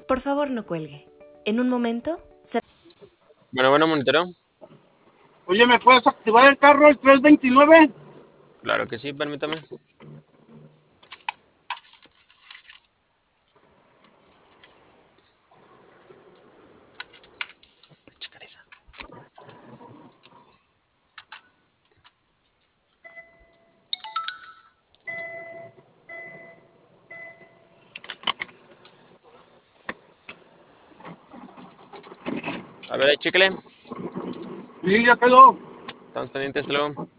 Por favor, no cuelgue. En un momento, Bueno, monitero. Oye, ¿me puedes activar el carro el 329? Claro que sí, permítame. Checar esa. A ver, ahí, chécale. Sí, ya quedó. Estamos pendientes, hasta luego.